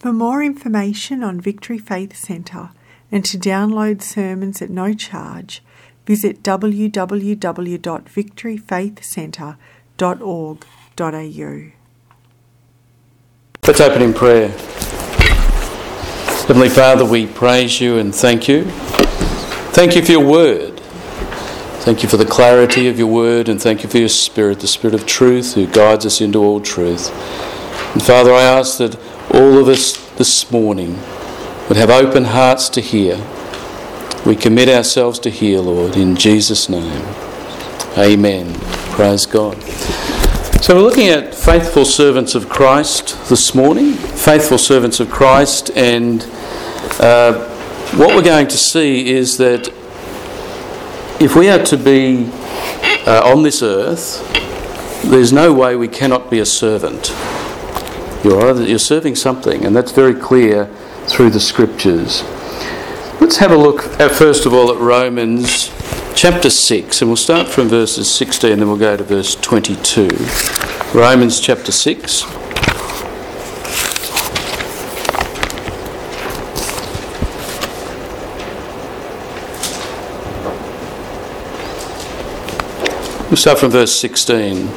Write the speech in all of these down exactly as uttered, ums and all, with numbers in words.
For more information on Victory Faith Centre and to download sermons at no charge, visit w w w dot victory faith centre dot org dot a u. Let's open in prayer. Heavenly Father, we praise you and thank you. Thank you for your word. Thank you for the clarity of your word, and thank you for your Spirit, the Spirit of truth who guides us into all truth. And Father, I ask that all of us this morning would have open hearts to hear. We commit ourselves to hear, Lord, in Jesus' name. Amen. Praise God. So we're looking at faithful servants of Christ this morning. Faithful servants of Christ, and uh, what we're going to see is that if we are to be uh, on this earth, there's no way we cannot be a servant. You're, either, you're serving something, and that's very clear through the Scriptures. Let's have a look at, first of all, at Romans chapter six, and we'll start from verses sixteen and then we'll go to verse twenty-two. Romans chapter six. We'll start from verse sixteen.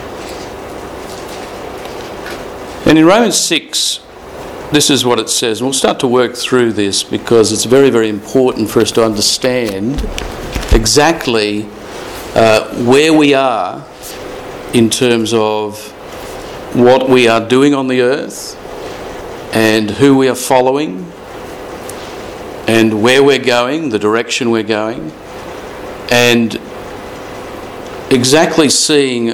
And in Romans six, this is what it says. And we'll start to work through this because it's very, very important for us to understand exactly uh, where we are in terms of what we are doing on the earth and who we are following and where we're going, the direction we're going, and exactly seeing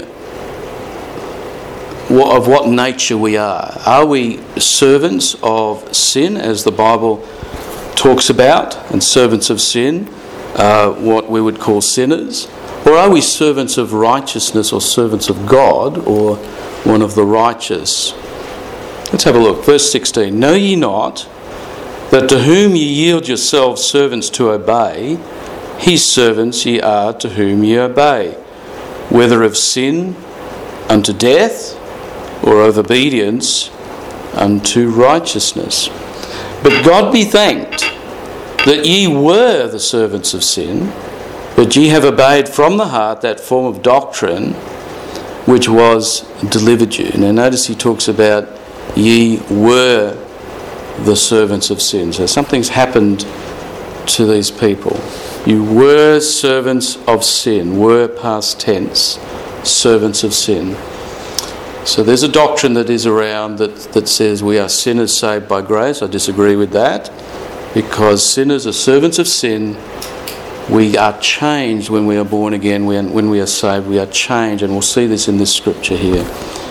what, of what nature we are. Are we servants of sin, as the Bible talks about, and servants of sin, uh, what we would call sinners? Or are we servants of righteousness, or servants of God, or one of the righteous? Let's have a look. Verse sixteen. Know ye not that to whom ye yield yourselves servants to obey, his servants ye are to whom ye obey, whether of sin unto death, or of obedience unto righteousness. But God be thanked that ye were the servants of sin, but ye have obeyed from the heart that form of doctrine which was delivered you. Now notice he talks about ye were the servants of sin. So something's happened to these people. You were servants of sin, were past tense, servants of sin. So there's a doctrine that is around that, that says we are sinners saved by grace. I disagree with that, because sinners are servants of sin. We are changed when we are born again. When, when we are saved, we are changed, and we'll see this in this scripture here.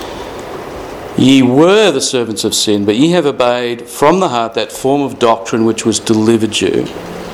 Ye were the servants of sin, but ye have obeyed from the heart that form of doctrine which was delivered you.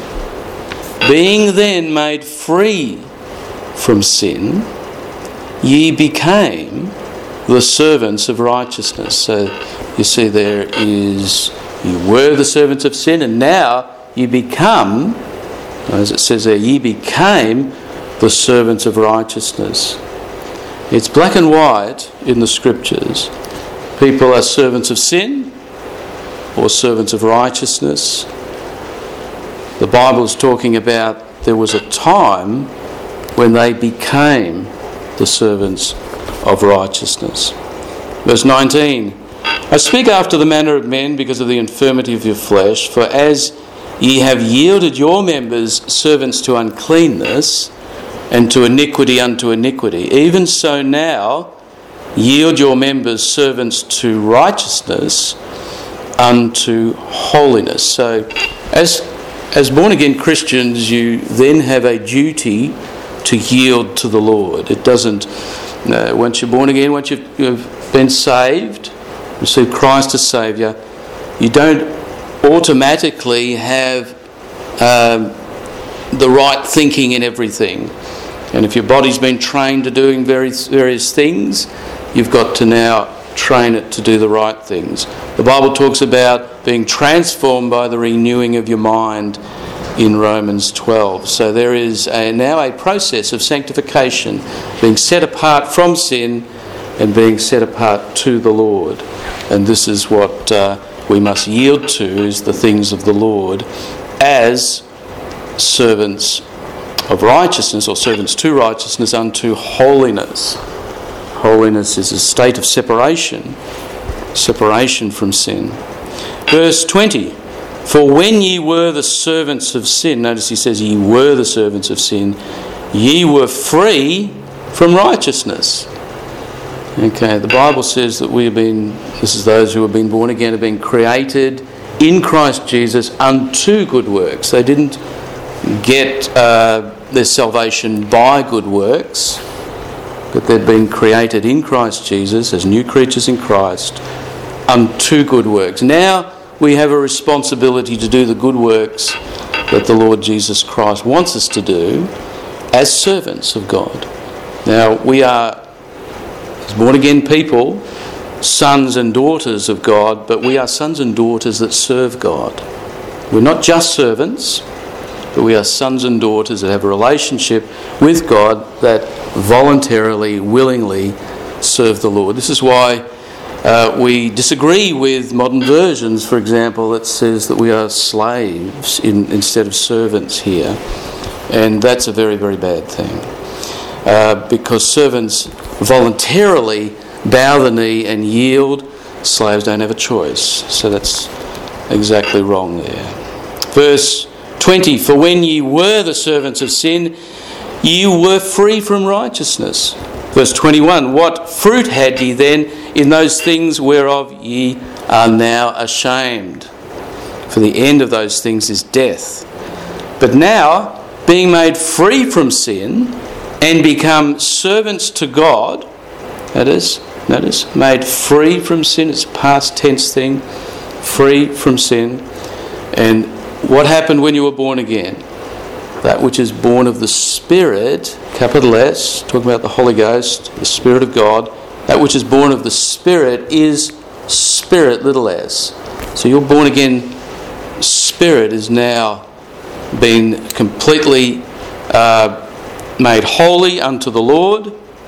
Being then made free from sin, ye became the servants of righteousness. So you see there is, you were the servants of sin, and now you become, as it says there, ye became the servants of righteousness. It's black and white in the Scriptures. People are servants of sin or servants of righteousness. The Bible is talking about there was a time when they became the servants of righteousness. Verse nineteen. I speak after the manner of men because of the infirmity of your flesh, for as ye have yielded your members servants to uncleanness, and to iniquity unto iniquity, even so now yield your members servants to righteousness unto holiness. So as as born again Christians, you then have a duty to yield to the Lord. It doesn't, no, once you're born again, once you've, you've been saved, received Christ as Saviour, you don't automatically have um, the right thinking in everything. And if your body's been trained to doing various, various things, you've got to now train it to do the right things. The Bible talks about being transformed by the renewing of your mind in Romans twelve. So there is a, now a process of sanctification, being set apart from sin and being set apart to the Lord. And this is what uh, we must yield to is the things of the Lord as servants of righteousness, or servants to righteousness unto holiness. Holiness is a state of separation, separation from sin. Verse twenty, for when ye were the servants of sin, notice he says ye were the servants of sin, ye were free from righteousness. Okay, the Bible says that we have been, this is those who have been born again, have been created in Christ Jesus unto good works. They didn't get uh, their salvation by good works, but they've been created in Christ Jesus as new creatures in Christ unto good works. Now we have a responsibility to do the good works that the Lord Jesus Christ wants us to do as servants of God. Now we are, as born again people, sons and daughters of God, but we are sons and daughters that serve God. We're not just servants, but we are sons and daughters that have a relationship with God that voluntarily, willingly serve the Lord. This is why uh, we disagree with modern versions, for example, that says that we are slaves in, instead of servants here. And that's a very, very bad thing. Uh, because servants voluntarily bow the knee and yield. Slaves don't have a choice. So that's exactly wrong there. Verse twenty, for when ye were the servants of sin, ye were free from righteousness. Verse twenty-one, what fruit had ye then in those things whereof ye are now ashamed? For the end of those things is death. But now, being made free from sin and become servants to God, that is, notice, made free from sin, it's a past tense thing, free from sin. And what happened when you were born again? That which is born of the Spirit, capital S, talking about the Holy Ghost, the Spirit of God, that which is born of the Spirit is Spirit, little s. So your born again spirit is now been completely uh, made holy unto the Lord.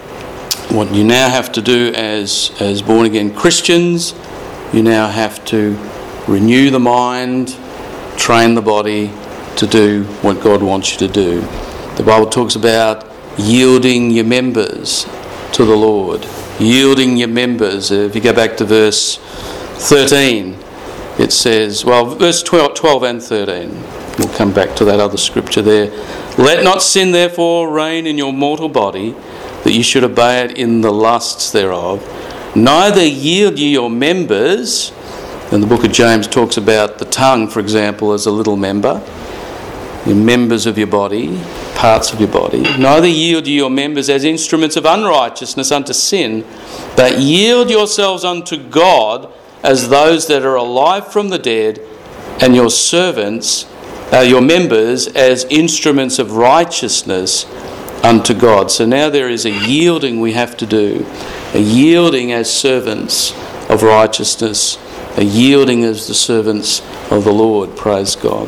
What you now have to do as, as born again Christians, you now have to renew the mind, train the body to do what God wants you to do. The Bible talks about yielding your members to the Lord. Yielding your members. If you go back to verse thirteen, it says, well, verse twelve and thirteen. We'll come back to that other scripture there. Let not sin therefore reign in your mortal body, that ye should obey it in the lusts thereof. Neither yield ye your members, and the book of James talks about the tongue, for example, as a little member, your members of your body, parts of your body. Neither yield ye your members as instruments of unrighteousness unto sin, but yield yourselves unto God as those that are alive from the dead, and your servants, uh, your members, as instruments of righteousness unto God. So now there is a yielding we have to do, a yielding as servants of righteousness, a yielding as the servants of the Lord. Praise God.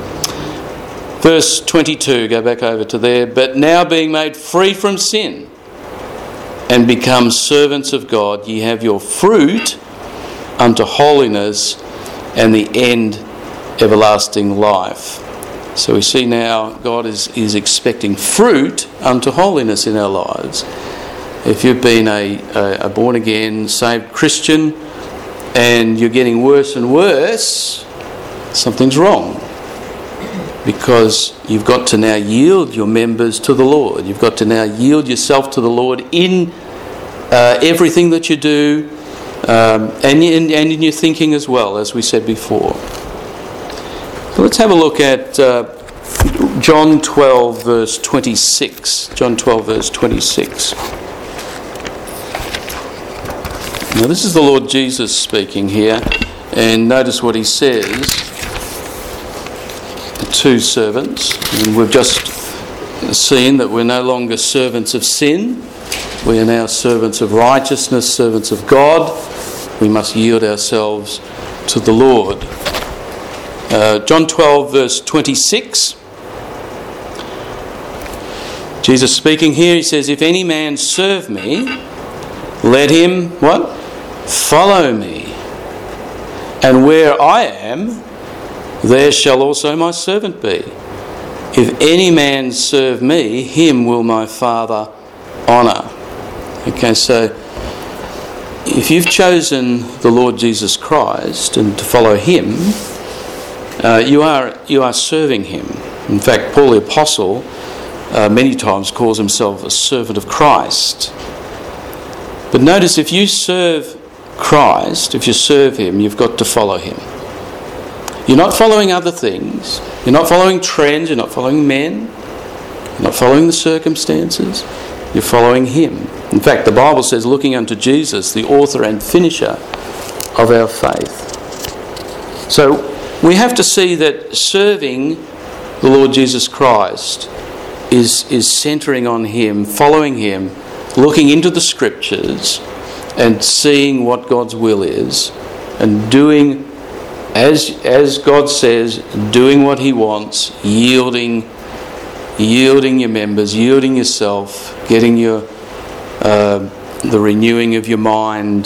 Verse twenty-two, go back over to there. But now being made free from sin and become servants of God, ye have your fruit unto holiness, and the end everlasting life. So we see now God is, is expecting fruit unto holiness in our lives. If you've been a, a, a born-again, saved Christian and you're getting worse and worse, something's wrong. Because you've got to now yield your members to the Lord. You've got to now yield yourself to the Lord in uh, everything that you do, um, and, in, and in your thinking as well, as we said before. So let's have a look at uh, John twelve, verse twenty-six. John twelve, verse twenty-six. Now this is the Lord Jesus speaking here, and notice what he says. Two servants, and we've just seen that we're no longer servants of sin, we are now servants of righteousness, servants of God. We must yield ourselves to the Lord. uh, John twelve verse twenty-six, Jesus speaking here, he says, if any man serve me, let him what? Follow me. And where I am, there shall also my servant be. If any man serve me, him will my Father honour. Okay, so if you've chosen the Lord Jesus Christ and to follow him, uh, you are you are serving him. In fact, Paul the Apostle uh, many times calls himself a servant of Christ. But notice, if you serve Christ, if you serve him, you've got to follow him. You're not following other things. You're not following trends. You're not following men. You're not following the circumstances. You're following him. In fact, the Bible says, looking unto Jesus, the author and finisher of our faith. So we have to see that serving the Lord Jesus Christ is, is centering on him, following him, looking into the scriptures and seeing what God's will is and doing as as God says, doing what he wants, yielding yielding your members, yielding yourself, getting your uh, the renewing of your mind,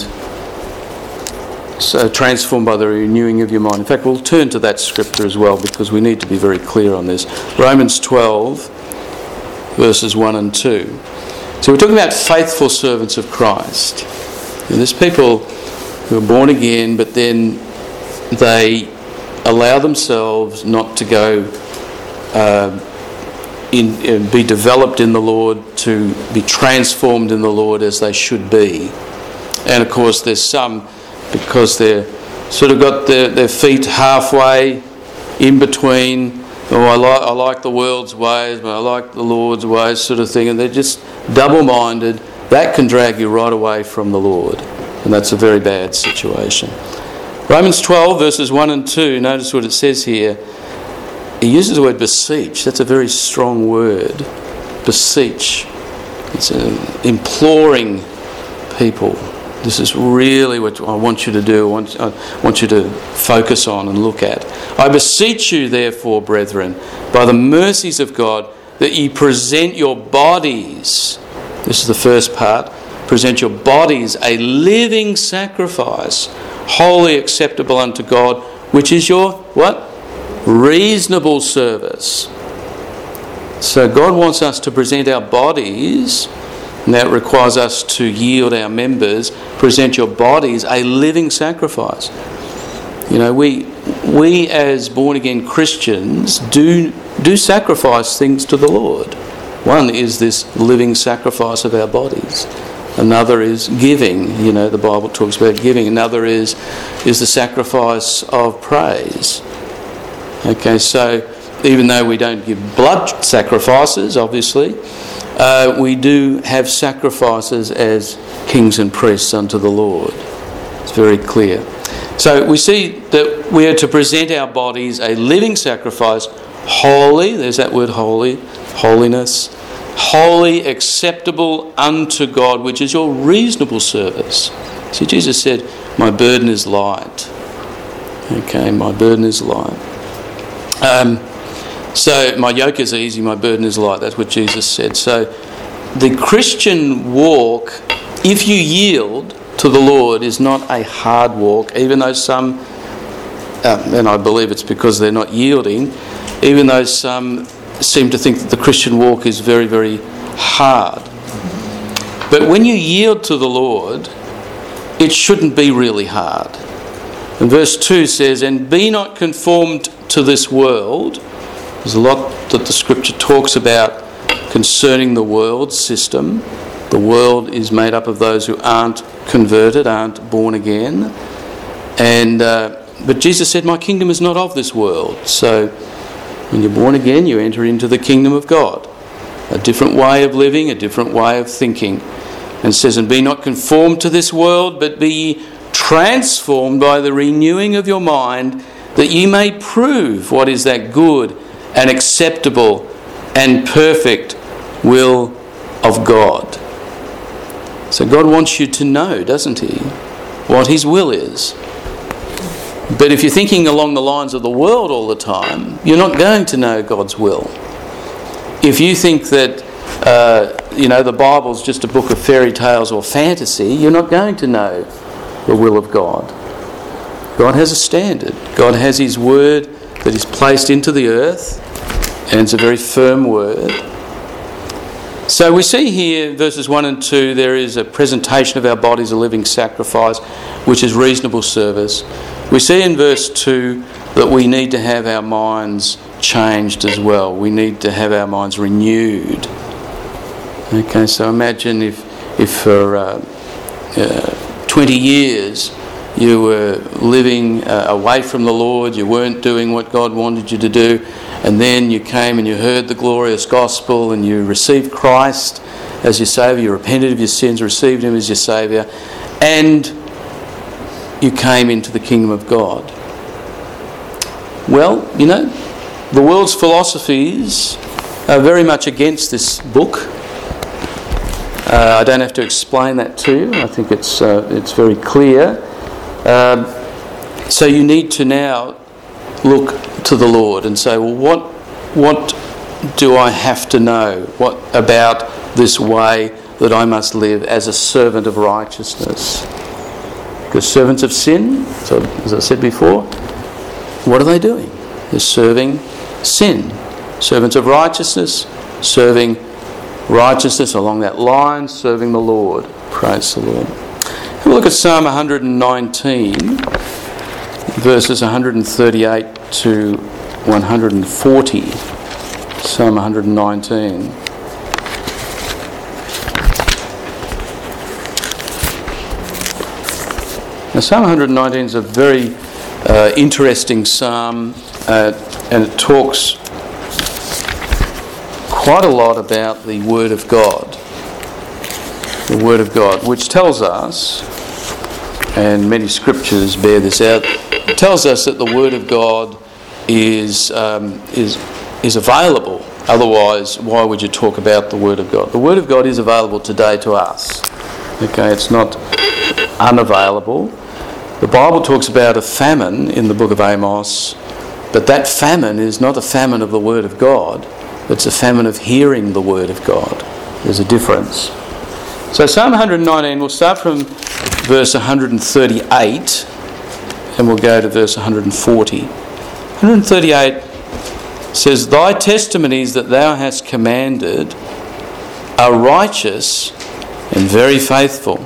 so transformed by the renewing of your mind. In fact, we'll turn to that scripture as well because we need to be very clear on this. Romans twelve, verses one and two. So we're talking about faithful servants of Christ. And there's people who are born again, but then they allow themselves not to go uh, in, in be developed in the Lord, to be transformed in the Lord as they should be. And of course there's some, because they're sort of got their, their feet halfway in between, oh I like, I like the world's ways but I like the Lord's ways sort of thing, and they're just double-minded. That can drag you right away from the Lord, and that's a very bad situation. Romans twelve, verses one and two, notice what it says here. He uses the word beseech. That's a very strong word. Beseech. It's uh, imploring people. This is really what I want you to do. I want, I want you to focus on and look at. I beseech you, therefore, brethren, by the mercies of God, that ye present your bodies, this is the first part, present your bodies a living sacrifice, wholly acceptable unto God, which is your, what? Reasonable service. So God wants us to present our bodies, and that requires us to yield our members. Present your bodies a living sacrifice. You know, we we as born-again Christians do do sacrifice things to the Lord. One is this living sacrifice of our bodies. Another is giving. You know, the Bible talks about giving. Another is is the sacrifice of praise. Okay, so even though we don't give blood sacrifices, obviously, uh, we do have sacrifices as kings and priests unto the Lord. It's very clear. So we see that we are to present our bodies a living sacrifice, holy, there's that word holy, holiness, holy, acceptable unto God, which is your reasonable service. See, Jesus said, my burden is light. Okay, my burden is light. Um, so my yoke is easy, my burden is light. That's what Jesus said. So the Christian walk, if you yield to the Lord, is not a hard walk, even though some, uh, and I believe it's because they're not yielding, even though some seem to think that the Christian walk is very, very hard. But when you yield to the Lord, it shouldn't be really hard. And verse two says, and be not conformed to this world. There's a lot that the scripture talks about concerning the world system. The world is made up of those who aren't converted, aren't born again. And uh, but Jesus said, my kingdom is not of this world. So when you're born again, you enter into the kingdom of God. A different way of living, a different way of thinking. And it says, and be not conformed to this world, but be ye transformed by the renewing of your mind, that ye may prove what is that good and acceptable and perfect will of God. So God wants you to know, doesn't he, what his will is. But if you're thinking along the lines of the world all the time, you're not going to know God's will. If you think that uh, you know the Bible's just a book of fairy tales or fantasy, you're not going to know the will of God. God has a standard. God has his word that is placed into the earth, and it's a very firm word. So we see here, verses one and two, there is a presentation of our bodies a living sacrifice, which is reasonable service. We see in verse two that we need to have our minds changed as well. We need to have our minds renewed. Okay, so imagine if, if for uh, uh, twenty years you were living uh, away from the Lord, you weren't doing what God wanted you to do, and then you came and you heard the glorious gospel and you received Christ as your Saviour, you repented of your sins, received him as your Saviour, and you came into the kingdom of God. Well, you know, the world's philosophies are very much against this book. Uh, I don't have to explain that to you. I think it's uh, it's very clear. Um, so you need to now look to the Lord and say, well, what what do I have to know? What about this way that I must live as a servant of righteousness? Because servants of sin, so as I said before, what are they doing? They're serving sin. Servants of righteousness, serving righteousness along that line, serving the Lord. Praise the Lord. Have a look at Psalm one nineteen, verses one thirty-eight to one forty. Psalm one nineteen. Now, Psalm one nineteen is a very uh, interesting psalm, uh, and it talks quite a lot about the Word of God. The Word of God, which tells us, and many scriptures bear this out, it tells us that the Word of God is um, is is available. Otherwise, why would you talk about the Word of God? The Word of God is available today to us. Okay, it's not unavailable. The Bible talks about a famine in the book of Amos, but that famine is not a famine of the Word of God. It's a famine of hearing the Word of God. There's a difference. So Psalm one nineteen, we'll start from verse one thirty-eight and we'll go to verse one forty. one thirty-eight says, Thy testimonies that thou hast commanded are righteous and very faithful.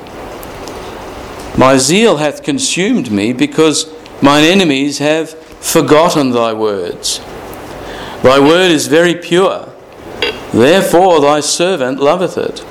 My zeal hath consumed me, because mine enemies have forgotten thy words. Thy word is very pure, therefore thy servant loveth it.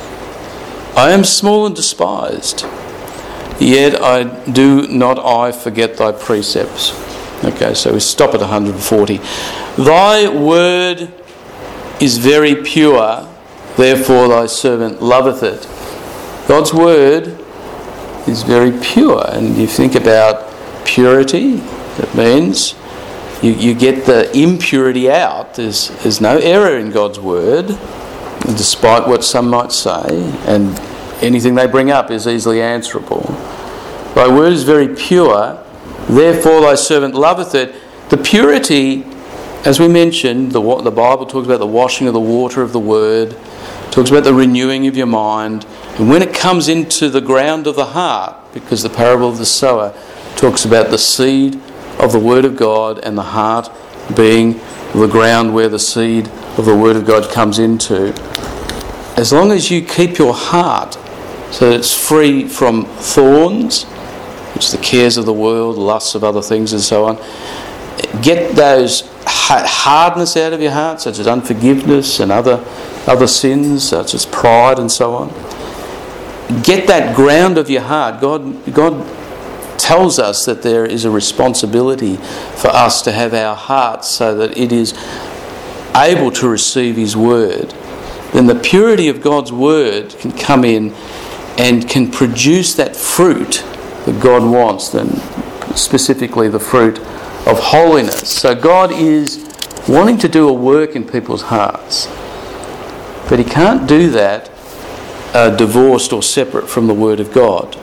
I am small and despised, yet I do not I forget thy precepts. Okay, so we stop at one forty. Thy word is very pure, therefore thy servant loveth it. God's word is very pure, and you think about purity, that means you, you get the impurity out. There's, there's no error in God's word, despite what some might say, and anything they bring up is easily answerable. Thy word is very pure, therefore thy servant loveth it. The purity, as we mentioned, the, the Bible talks about the washing of the water of the word, talks about the renewing of your mind, and when it comes into the ground of the heart, because the parable of the sower talks about the seed of the Word of God and the heart being the ground where the seed of the Word of God comes into. As long as you keep your heart so that it's free from thorns, which are the cares of the world, lusts of other things and so on, get those hardness out of your heart, such as unforgiveness and other other sins, such as pride and so on. Get that ground of your heart. God, God tells us that there is a responsibility for us to have our hearts so that it is able to receive His word. Then the purity of God's word can come in and can produce that fruit that God wants, then specifically the fruit of holiness. So God is wanting to do a work in people's hearts, but He can't do that uh, divorced or separate from the Word of God.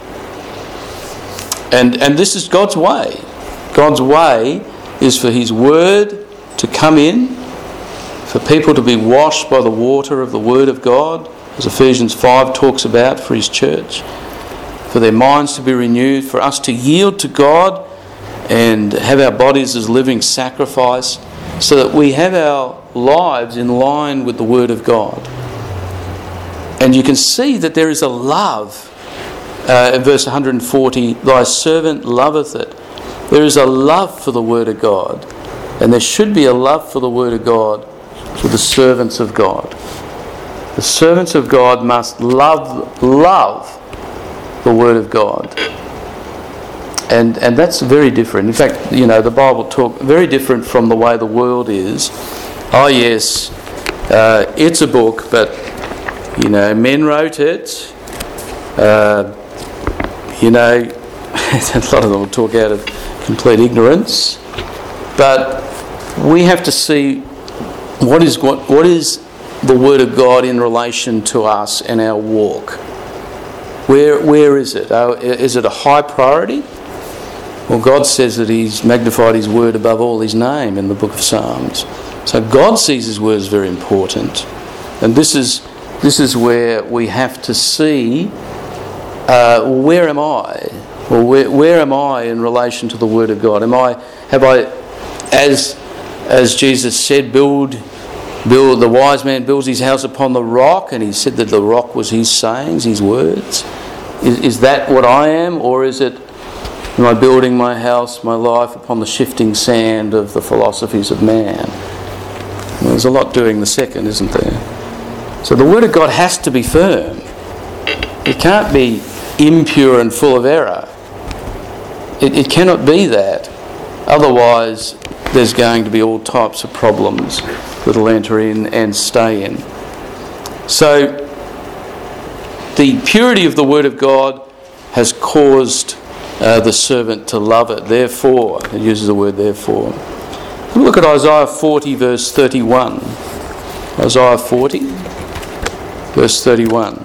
And and this is God's way. God's way is for His Word to come in, for people to be washed by the water of the Word of God, as Ephesians five talks about for His church, for their minds to be renewed, for us to yield to God and have our bodies as living sacrifice, so that we have our lives in line with the Word of God. And you can see that there is a love. Uh, in verse one hundred forty, thy servant loveth it. There is a love for the Word of God. And there should be a love for the Word of God for the servants of God. The servants of God must love, love the Word of God. And and that's very different. In fact, you know, the Bible talk very different from the way the world is. Oh yes, uh, it's a book, but, you know, men wrote it. Uh, you know, a lot of them will talk out of complete ignorance. But we have to see what is what, what is the Word of God in relation to us and our walk. Where where is it? Uh, is it a high priority? Well, God says that He's magnified His Word above all His name in the book of Psalms. So God sees His Word as very important. And this is this is where we have to see, uh, where am I? Well, where, where am I in relation to the Word of God? Am I, have I, as as Jesus said, build, build, the wise man builds his house upon the rock, and he said that the rock was his sayings, his words. Is, is that what I am, or is it, am I building my house, my life upon the shifting sand of the philosophies of man? Well, there's a lot doing the second, isn't there? So the Word of God has to be firm. It can't be impure and full of error. It, it cannot be that. Otherwise, there's going to be all types of problems that'll enter in and stay in. So, the purity of the Word of God has caused uh, the servant to love it. Therefore, it uses the word therefore. Look at Isaiah forty, verse thirty-one. Isaiah forty, verse thirty-one.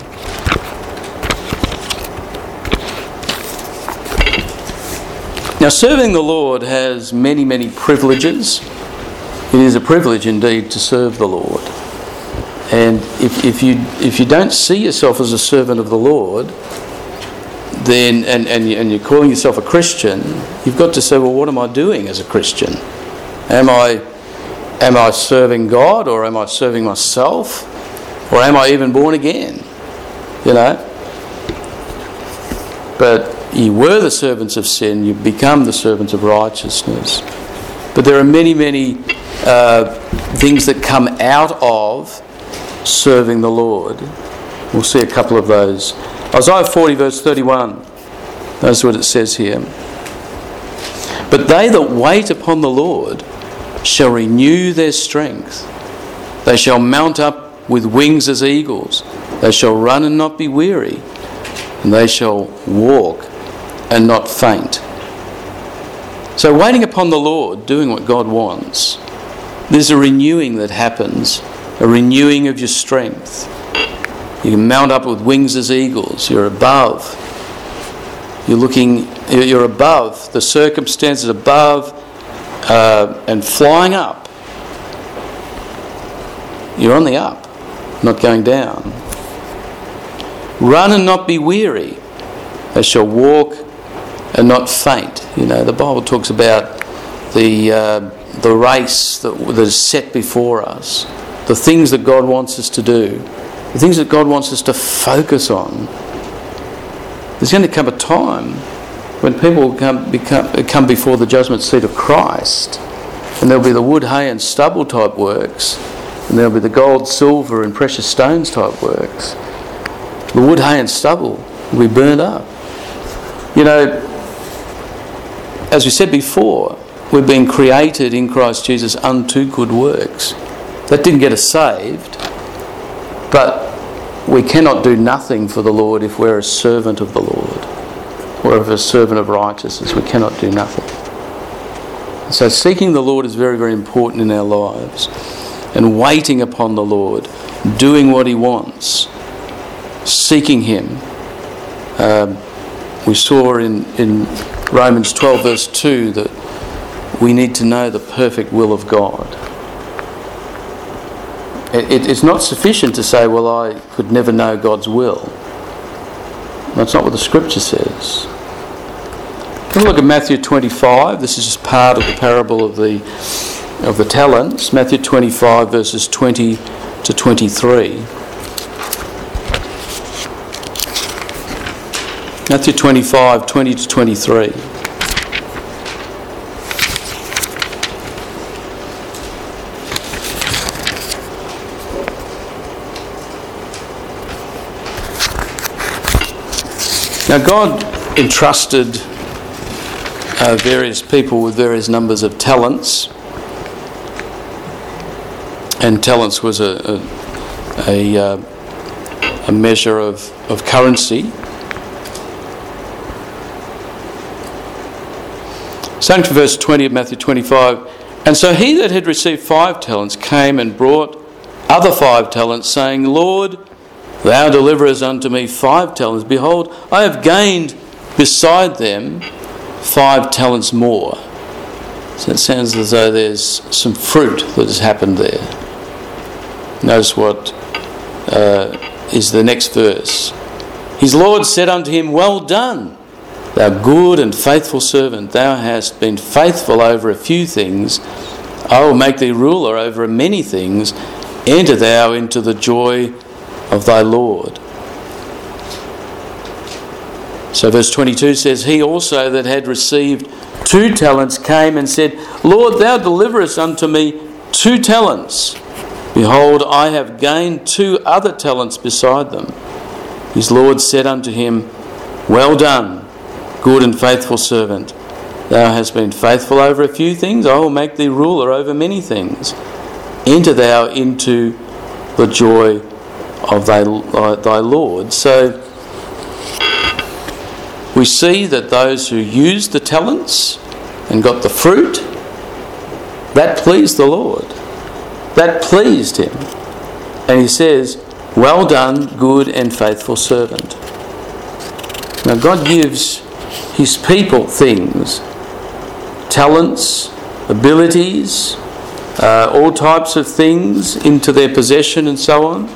Now, serving the Lord has many, many privileges. It is a privilege indeed to serve the Lord. And if, if you if you don't see yourself as a servant of the Lord, then and, and, you, and you're calling yourself a Christian, you've got to say, well, what am I doing as a Christian? Am I am I serving God, or am I serving myself? Or am I even born again? You know? But you were the servants of sin, you've become the servants of righteousness. But there are many, many uh, things that come out of serving the Lord. We'll see a couple of those. Isaiah forty, verse thirty-one. That's what it says here. But they that wait upon the Lord shall renew their strength. They shall mount up with wings as eagles. They shall run and not be weary. And they shall walk and not faint. So waiting upon the Lord, doing what God wants, there's a renewing that happens, a renewing of your strength. You can mount up with wings as eagles. You're above. You're looking, you're above the circumstances, above uh, and flying up. You're on the up, not going down. Run and not be weary. They shall walk and not faint. You know, the Bible talks about the uh, the race that, that is set before us, the things that God wants us to do, the things that God wants us to focus on. There's going to come a time when people will come, become, come before the judgment seat of Christ, and there'll be the wood, hay and stubble type works, and there'll be the gold, silver and precious stones type works. The wood, hay and stubble will be burned up. You know, as we said before, we've been created in Christ Jesus unto good works. That didn't get us saved, but we cannot do nothing for the Lord if we're a servant of the Lord, or if we're a servant of righteousness. We cannot do nothing. So seeking the Lord is very, very important in our lives, and waiting upon the Lord, doing what He wants, seeking Him. Um, we saw in, in Romans twelve verse two that we need to know the perfect will of God. It, it, it's not sufficient to say, well, I could never know God's will. That's not what the Scripture says. Have a look at Matthew twenty-five. This is just part of the parable of the of the talents. Matthew twenty-five, verses twenty to twenty-three. Matthew twenty-five, twenty to twenty-three. Now God entrusted uh, various people with various numbers of talents, and talents was a a, a, uh, a measure of, of currency. Starting from verse twenty of Matthew twenty-five, and so he that had received five talents came and brought other five talents, saying, Lord, thou deliverest unto me five talents. Behold, I have gained beside them five talents more. So it sounds as though there's some fruit that has happened there. Notice what uh, is the next verse. His Lord said unto him, Well done, thou good and faithful servant. Thou hast been faithful over a few things. I will make thee ruler over many things. Enter thou into the joy of thy Lord. So verse twenty-two says, He also that had received two talents came and said, Lord, thou deliverest unto me two talents. Behold, I have gained two other talents beside them. His Lord said unto him, Well done, good and faithful servant. Thou hast been faithful over a few things. I will make thee ruler over many things. Enter thou into the joy of thy, thy Lord. So we see that those who used the talents and got the fruit, that pleased the Lord. That pleased him. And he says, Well done, good and faithful servant. Now God gives his people things, talents, abilities, uh, all types of things into their possession and so on.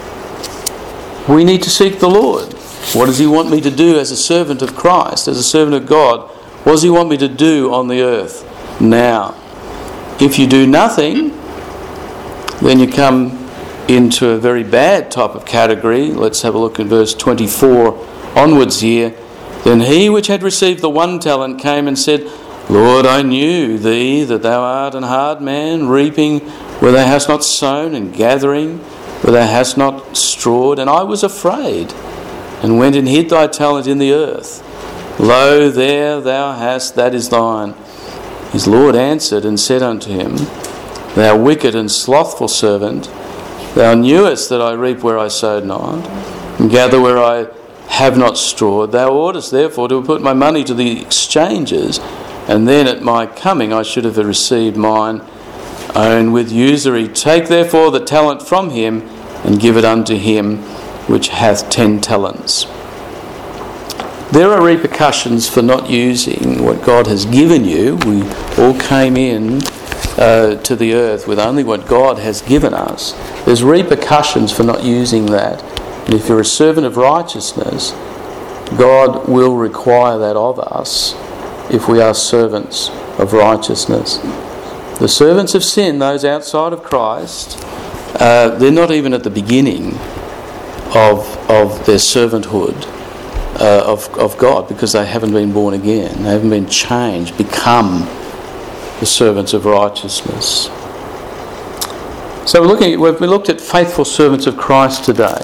We need to seek the Lord. What does he want me to do as a servant of Christ, as a servant of God? What does he want me to do on the earth now? If you do nothing, then you come into a very bad type of category. Let's have a look at verse twenty-four onwards here. Then he which had received the one talent came and said, Lord, I knew thee, that thou art an hard man, reaping where thou hast not sown, and gathering where thou hast not strawed. And I was afraid, and went and hid thy talent in the earth. Lo, there thou hast, that is thine. His Lord answered and said unto him, Thou wicked and slothful servant, thou knewest that I reap where I sowed not, and gather where I have not strawed. Thou oughtest therefore to have put my money to the exchangers, and then at my coming I should have received mine own with usury. Take therefore the talent from him, and give it unto him which hath ten talents. There are repercussions for not using what God has given you. We all came in uh, to the earth with only what God has given us. There's repercussions for not using that. And if you're a servant of righteousness, God will require that of us if we are servants of righteousness. The servants of sin, those outside of Christ, uh, they're not even at the beginning of of their servanthood uh, of, of God, because they haven't been born again. They haven't been changed, become the servants of righteousness. So we're looking at, we've looked at faithful servants of Christ today,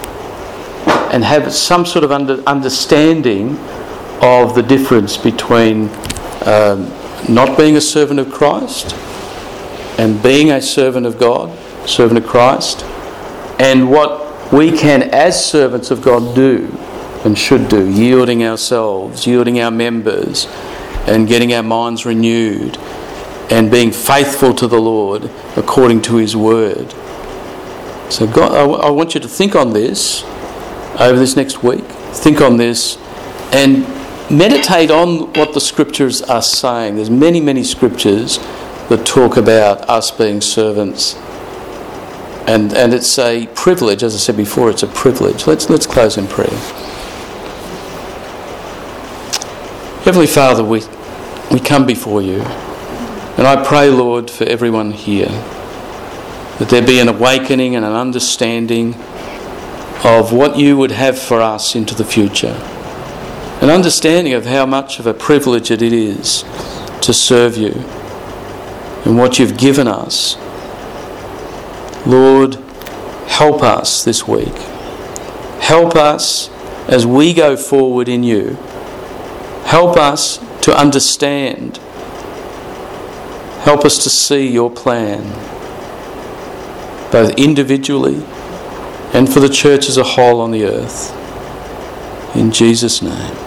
and have some sort of under, understanding of the difference between um, not being a servant of Christ and being a servant of God, servant of Christ, and what we can as servants of God do and should do, yielding ourselves, yielding our members, and getting our minds renewed, and being faithful to the Lord according to his word. So God, I, I want you to think on this over this next week. Think on this and meditate on what the scriptures are saying. There's many, many scriptures that talk about us being servants. And and it's a privilege, as I said before, it's a privilege. Let's let's close in prayer. Heavenly Father, we, we come before you. And I pray, Lord, for everyone here, that there be an awakening and an understanding of what you would have for us into the future. An understanding of how much of a privilege it is to serve you and what you've given us. Lord, help us this week. Help us as we go forward in you. Help us to understand. Help us to see your plan, both individually and for the church as a whole on the earth. In Jesus' name.